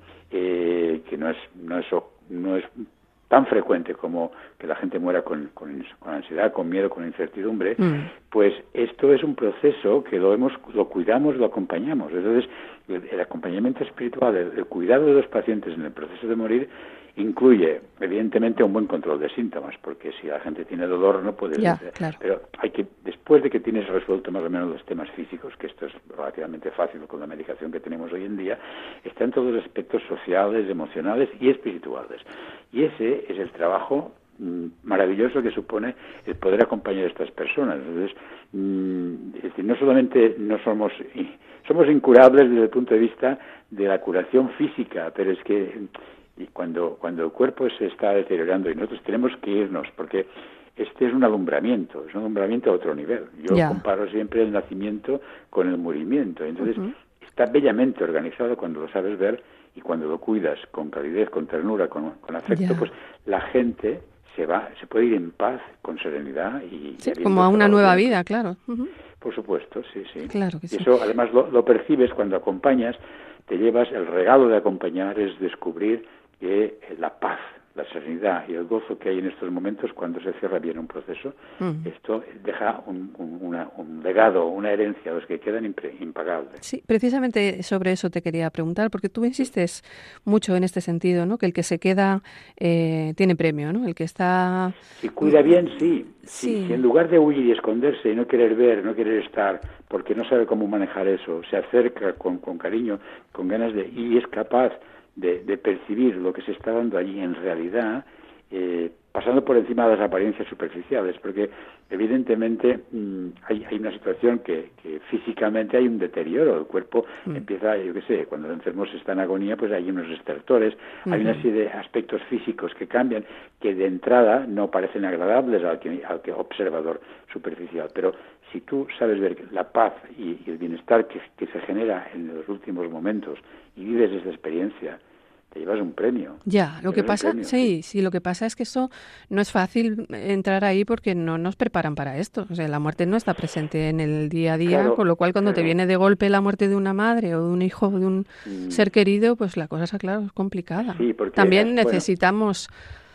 eh, que no es, no es, no es tan frecuente como que la gente muera con, con, con ansiedad, con miedo, con incertidumbre, mm. pues esto es un proceso que lo hemos, lo cuidamos, lo acompañamos. Entonces, el, el acompañamiento espiritual, el, el cuidado de los pacientes en el proceso de morir, incluye, evidentemente, un buen control de síntomas, porque si la gente tiene dolor no puede ya, ser, claro. Pero hay que, después de que tienes resuelto más o menos los temas físicos, que esto es relativamente fácil con la medicación que tenemos hoy en día, están todos los aspectos sociales, emocionales y espirituales. Y ese es el trabajo mmm, maravilloso que supone el poder acompañar a estas personas. Entonces, mmm, es decir, no solamente no somos somos incurables desde el punto de vista de la curación física, pero es que y cuando cuando el cuerpo se está deteriorando y nosotros tenemos que irnos, porque este es un alumbramiento, es un alumbramiento a otro nivel. Yo yeah. comparo siempre el nacimiento con el murimiento. Entonces, uh-huh. está bellamente organizado cuando lo sabes ver y cuando lo cuidas con calidez, con ternura, con, con afecto, yeah. pues la gente se va, se puede ir en paz, con serenidad y... Sí, y como a una nueva bien. vida, claro. Uh-huh. Por supuesto, sí, sí. Claro que y sí. eso además lo, lo percibes cuando acompañas, te llevas, el regalo de acompañar es descubrir que la paz, la serenidad y el gozo que hay en estos momentos cuando se cierra bien un proceso, mm. esto deja un, un, una, un legado, una herencia a los que quedan impagables. Sí, precisamente sobre eso te quería preguntar, porque tú insistes mucho en este sentido, ¿no? Que el que se queda eh, tiene premio, ¿no? El que está... Si cuida bien, sí. sí. Si, si en lugar de huir y esconderse y no querer ver, no querer estar, porque no sabe cómo manejar eso, se acerca con, con cariño, con ganas de... y es capaz De, de percibir lo que se está dando allí en realidad, eh, pasando por encima de las apariencias superficiales, porque evidentemente mmm, hay, hay una situación que, que físicamente hay un deterioro, el cuerpo mm. empieza, yo qué sé, cuando el enfermo está en agonía, pues hay unos estertores, mm-hmm. hay una serie de aspectos físicos que cambian, que de entrada no parecen agradables al que, al que observador superficial, pero si tú sabes ver la paz y, y el bienestar que, que se genera en los últimos momentos y vives esa experiencia, te llevas un premio. Ya, lo que pasa, sí, sí, lo que pasa es que eso no es fácil entrar ahí porque no nos preparan para esto. O sea, la muerte no está presente en el día a día, claro, con lo cual cuando claro. te viene de golpe la muerte de una madre o de un hijo, de un mm. ser querido, pues la cosa, claro, es complicada. Sí, porque, también bueno, necesitamos,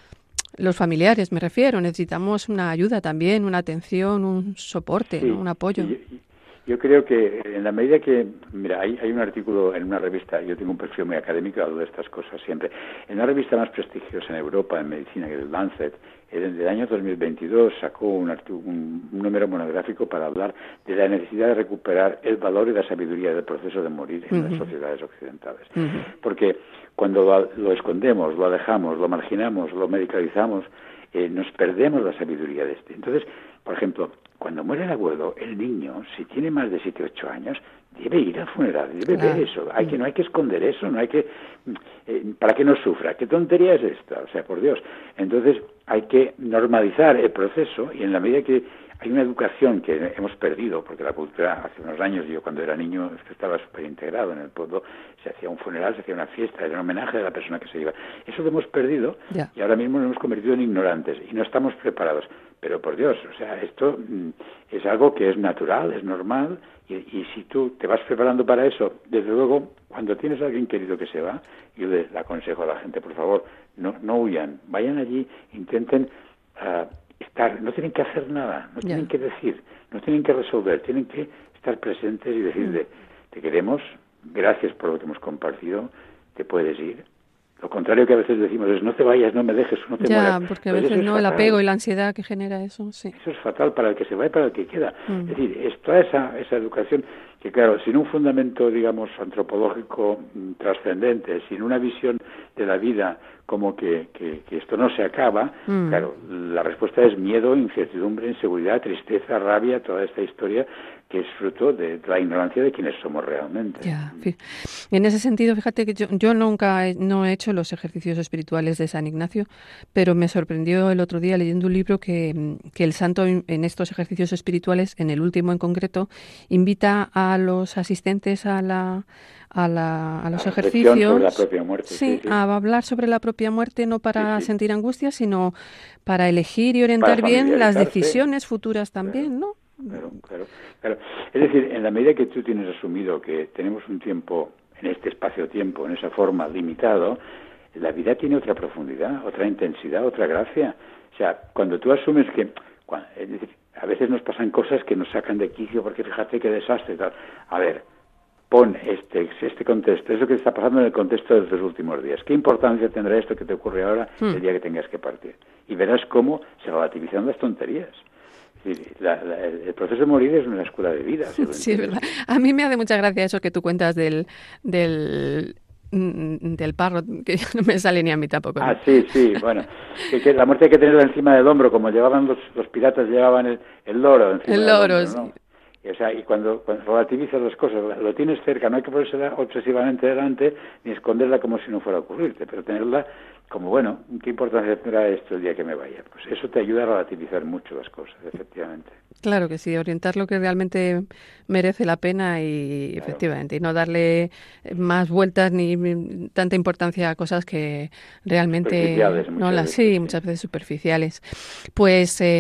los familiares me refiero, necesitamos una ayuda también, una atención, un soporte, sí, ¿no? Un apoyo. Sí, yo, Yo creo que en la medida que, mira, hay, hay un artículo en una revista, yo tengo un perfil muy académico, hablo de estas cosas siempre, en una revista más prestigiosa en Europa, en medicina, que es el Lancet, en el año dos mil veintidós sacó un, un, un número monográfico para hablar de la necesidad de recuperar el valor y la sabiduría del proceso de morir en uh-huh. las sociedades occidentales. Uh-huh. Porque cuando lo, lo escondemos, lo alejamos, lo marginamos, lo medicalizamos, eh, nos perdemos la sabiduría de este. Entonces, por ejemplo, cuando muere el abuelo, el niño, si tiene más de siete o ocho años, debe ir al funeral, debe claro. ver eso. Hay que, no hay que esconder eso, no hay que... Eh, para que no sufra. ¿Qué tontería es esta? O sea, por Dios. Entonces, hay que normalizar el proceso y en la medida que hay una educación que hemos perdido, porque la cultura, hace unos años, yo cuando era niño, es que estaba súper integrado en el pueblo, se hacía un funeral, se hacía una fiesta, era un homenaje a la persona que se iba. Eso lo hemos perdido yeah. y ahora mismo nos hemos convertido en ignorantes y no estamos preparados. Pero por Dios, o sea, esto mm, es algo que es natural, es normal, y, y si tú te vas preparando para eso, desde luego, cuando tienes a alguien querido que se va, yo le, le aconsejo a la gente, por favor, no, no huyan, vayan allí, intenten uh, estar, no tienen que hacer nada, no yeah. tienen que decir, no tienen que resolver, tienen que estar presentes y decirle, te queremos, gracias por lo que hemos compartido, te puedes ir. Lo contrario que a veces decimos es no te vayas, no me dejes, no te ya, mueras. Ya, porque a pues veces no, es el apego y la ansiedad que genera eso, sí. Eso es fatal para el que se va y para el que queda. Mm. Es decir, es toda esa, esa educación que, claro, sin un fundamento, digamos, antropológico mm, trascendente, sin una visión de la vida como que, que, que esto no se acaba, mm. claro, la respuesta es miedo, incertidumbre, inseguridad, tristeza, rabia, toda esta historia que es fruto de la ignorancia de quienes somos realmente. Ya, en ese sentido, fíjate que yo, yo nunca he, no he hecho los ejercicios espirituales de San Ignacio, pero me sorprendió el otro día leyendo un libro que, que el santo en estos ejercicios espirituales, en el último en concreto, invita a los asistentes a la a, la, a los la ejercicios sobre la propia muerte, sí, sí, sí. a hablar sobre la propia muerte, no para sí, sí. sentir angustia, sino para elegir y orientar bien las decisiones futuras también, claro. ¿no? Claro, claro, claro. Es decir, en la medida que tú tienes asumido que tenemos un tiempo, en este espacio-tiempo, en esa forma limitado, la vida tiene otra profundidad, otra intensidad, otra gracia. O sea, cuando tú asumes que... Cuando, es decir, a veces nos pasan cosas que nos sacan de quicio porque fíjate qué desastre y tal. A ver, pon este, este contexto, eso que está pasando en el contexto de los últimos días. ¿Qué importancia tendrá esto que te ocurre ahora el día que tengas que partir? Y verás cómo se relativizan las tonterías. La, la, el proceso de morir es una escuela de vida. Sí, es verdad. A mí me hace mucha gracia eso que tú cuentas del del del parro, que no me sale ni a mí tampoco. ¿No? Ah, sí, sí, bueno. Que, que la muerte hay que tenerla encima del hombro, como llevaban los, los piratas, llevaban el, el loro encima el del loro, hombro, sí. ¿no? Y, o sea, y cuando, cuando relativizas las cosas, lo tienes cerca, no hay que ponérsela obsesivamente delante, ni esconderla como si no fuera a ocurrirte, pero tenerla como, bueno, ¿qué importancia tendrá esto el día que me vaya? Pues eso te ayuda a relativizar mucho las cosas, efectivamente. Claro que sí, orientar lo que realmente merece la pena y claro. efectivamente, y no darle más vueltas ni tanta importancia a cosas que realmente no las sí, sí, muchas veces superficiales. Pues eh,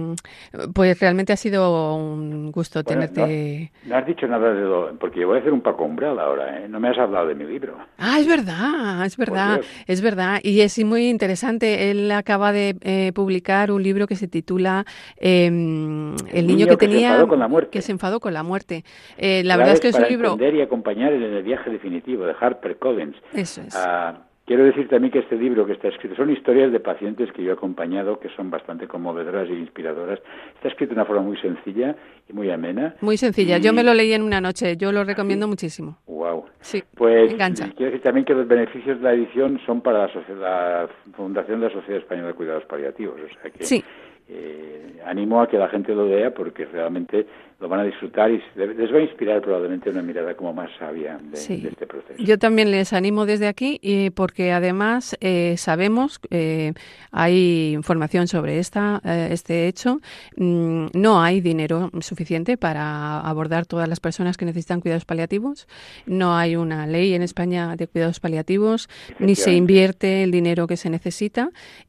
pues realmente ha sido un gusto bueno, tenerte. No, no has dicho nada de lo, porque yo voy a hacer un Paco Umbral ahora, ¿eh? No me has hablado de mi libro. Ah, es verdad, es verdad, es verdad, y es muy interesante. Él acaba de eh, publicar un libro que se titula eh, El niño, niño que, que tenía se enfadó con la muerte. que se enfadó con la muerte. Eh, la verdad es que es un libro para entender y acompañar en el viaje definitivo de Harper Collins. Eso es. Uh, quiero decir también que este libro que está escrito son historias de pacientes que yo he acompañado que son bastante conmovedoras e inspiradoras. Está escrito de una forma muy sencilla y muy amena. Muy sencilla. Y... Yo me lo leí en una noche. Yo lo recomiendo ¿Sí? muchísimo. Wow. Sí. Pues engancha. Quiero decir también que los beneficios de la edición son para la, la Fundación de la Sociedad Española de Cuidados Paliativos. O sea que sí. Eh, animo a que la gente lo lea porque realmente lo van a disfrutar y les va a inspirar probablemente una mirada como más sabia de, sí. de este proceso. Yo también les animo desde aquí y porque además eh, sabemos, eh, hay información sobre esta eh, este hecho, mm, no hay dinero suficiente para abordar todas las personas que necesitan cuidados paliativos, no hay una ley en España de cuidados paliativos, ni se invierte el dinero que se necesita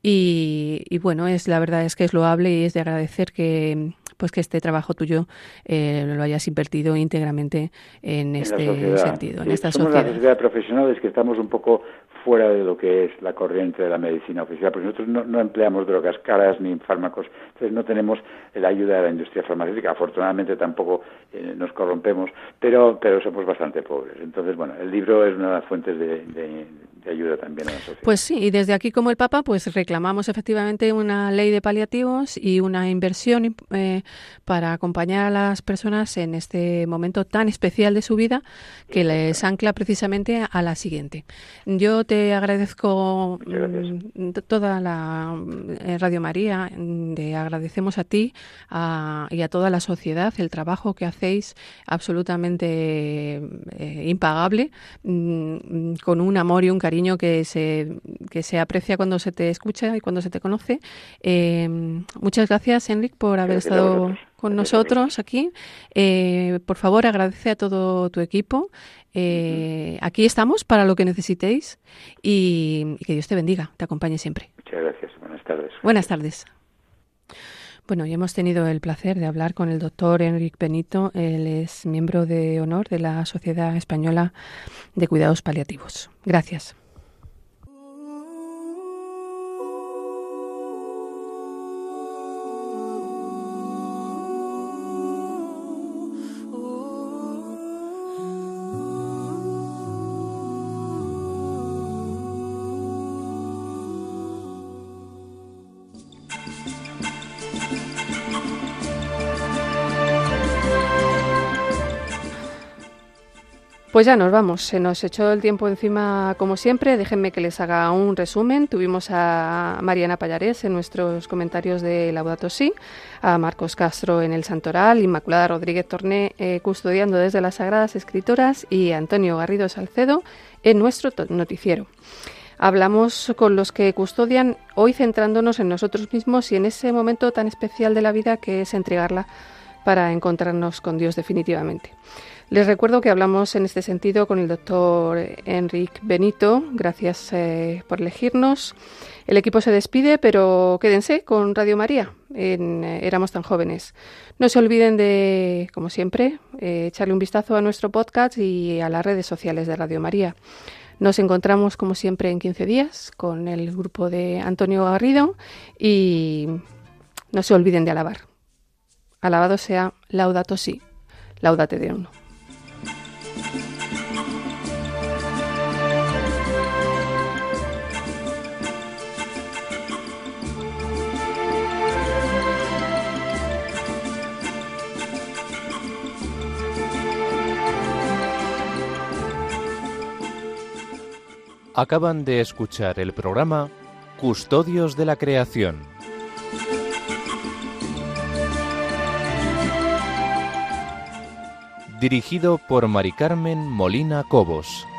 y, y bueno, es la verdad es que es loable y es de agradecer que pues que este trabajo tuyo eh, lo hayas invertido íntegramente en, en este sentido, sí, en esta somos sociedad. Somos la sociedad de profesionales que estamos un poco fuera de lo que es la corriente de la medicina oficial, porque nosotros no, no empleamos drogas caras ni fármacos, entonces no tenemos la ayuda de la industria farmacéutica, afortunadamente tampoco eh, nos corrompemos, pero pero somos bastante pobres. Entonces, bueno, el libro es una de las fuentes de, de, de ayuda también a la sociedad. Pues sí, y desde aquí como el Papa pues reclamamos efectivamente una ley de paliativos y una inversión eh, para acompañar a las personas en este momento tan especial de su vida que les ancla precisamente a la siguiente. Yo te agradezco mm, toda la eh, Radio María, te agradecemos a ti a, y a toda la sociedad el trabajo que hacéis absolutamente eh, impagable, mm, con un amor y un cariño que se, que se aprecia cuando se te escucha y cuando se te conoce. Eh, muchas gracias, Enric, por haber Gracias estado con nosotros aquí. Eh, por favor, agradece a todo tu equipo. Eh, uh-huh. Aquí estamos para lo que necesitéis y, y que Dios te bendiga, te acompañe siempre. Muchas gracias. Buenas tardes. Buenas tardes. Bueno, y hemos tenido el placer de hablar con el doctor Enric Benito. Él es miembro de honor de la Sociedad Española de Cuidados Paliativos. Gracias. Pues ya nos vamos, se nos echó el tiempo encima como siempre. Déjenme que les haga un resumen. Tuvimos a Mariana Pallarés en nuestros comentarios de Laudato Si, a Marcos Castro en el Santoral, Inmaculada Rodríguez Torné eh, custodiando desde las Sagradas Escrituras y Antonio Garrido Salcedo en nuestro noticiero. Hablamos con los que custodian, hoy centrándonos en nosotros mismos y en ese momento tan especial de la vida que es entregarla para encontrarnos con Dios definitivamente. Les recuerdo que hablamos en este sentido con el doctor Enric Benito. Gracias eh, por elegirnos. El equipo se despide, pero quédense con Radio María en eh, Éramos tan jóvenes. No se olviden de, como siempre, eh, echarle un vistazo a nuestro podcast y a las redes sociales de Radio María. Nos encontramos, como siempre, en quince días con el grupo de Antonio Garrido y no se olviden de alabar. Alabado sea Laudato Si, Laudate de uno. Acaban de escuchar el programa Custodios de la Creación. Dirigido por Mari Carmen Molina Cobos.